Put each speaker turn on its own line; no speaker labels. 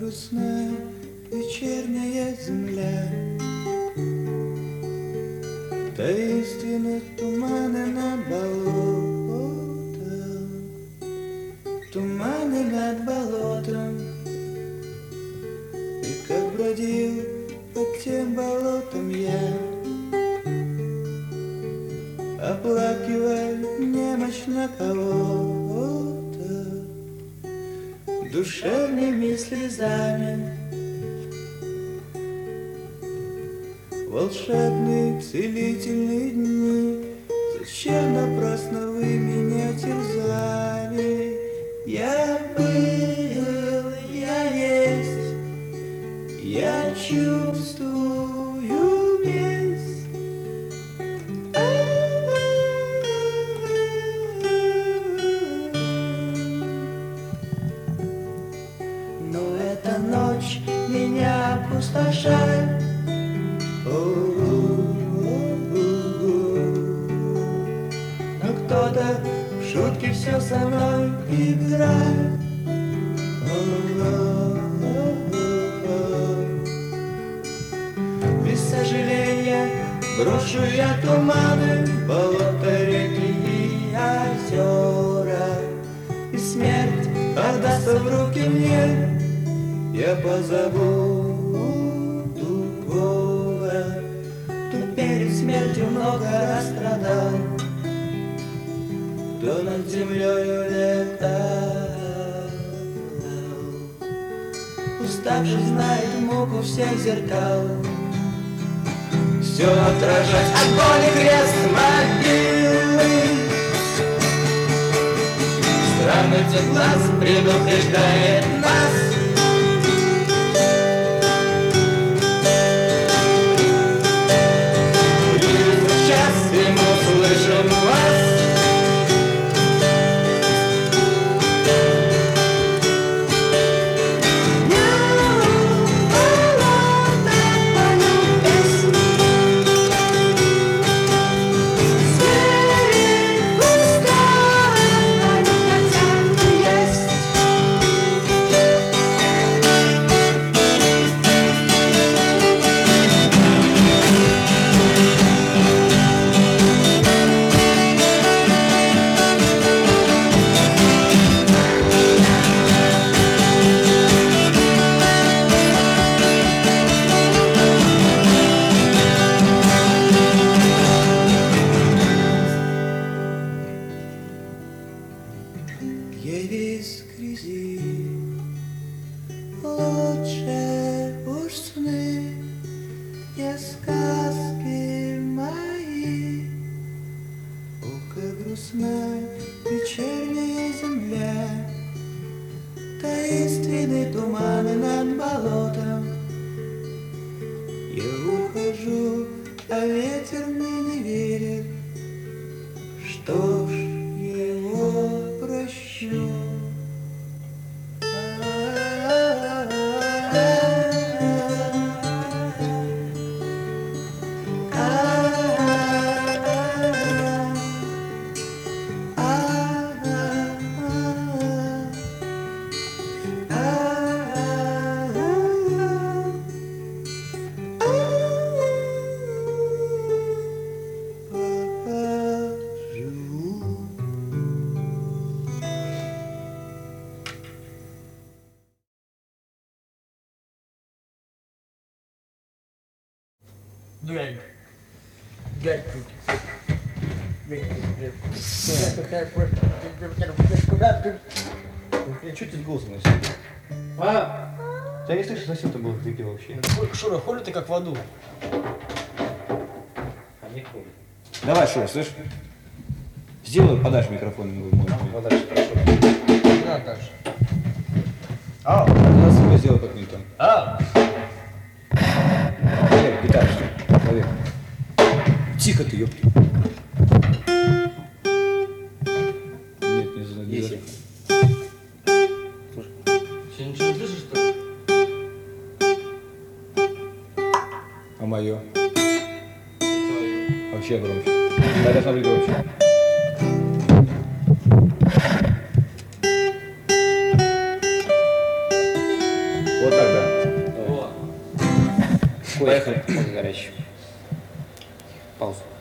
грустная вечерняя земля, таинственных туманы над болотом, туманы над болотом. И как бродил под тем болотом я, оплакивая немощно кого-то душевными слезами. Волшебные целительные дни, зачем напрасно вы меня терзали? Я был, я есть, я чувствую весь. Но эта ночь меня опустошает. Но кто-то в шутки все со мной играет. Без сожаления брошу я туманы, болота, реки и озера. И смерть отдастся в руки мне, я позову другого. Тут перед смертью много расстрадал, кто над землею летал. Уставший знает муку всех зеркал, все отражать от боли крест могилы. Странный цвет глаз предупреждает нас. Слышим вас. Я болото пою песни, звери пускай они хотят есть. Я весь в грязи, лучше уж сны, не сказки мои. О, как грустная вечерняя земля, таинственные туманы над болотом. Я ухожу, а ветер мне не верит. Что ж, его прощу.
Чуть ты голос носил?
А?
Да не слышишь, совсем-то было хрипи вообще.
Шура, хули ты как в аду?
А не хули. Давай, Шура, слышь? Сделай подальше микрофон. Подальше, хорошо.
Не надо дальше.
А надо свой сделай как-нибудь там. Валер, гитара, что ли? Валер. Тихо ты, ёпки. Нет, не знаю.
Если. Слушай, ты ничего не слышишь, что ли?
А мое? Вообще громче. Да, должна быть громче. Вот так. Поехали. Пока горячий. Пауза.